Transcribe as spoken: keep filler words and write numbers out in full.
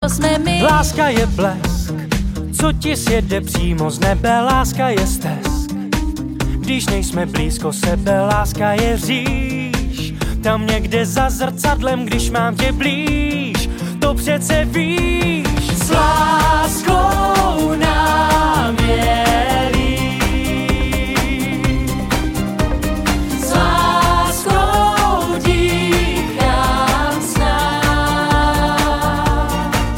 to jsme my. Láska je blesk, co ti sjede přímo z nebe, láska je stesk. Když nejsme blízko sebe, láska je říš, tam někde za zrcadlem, když mám tě blíž, to přece víš.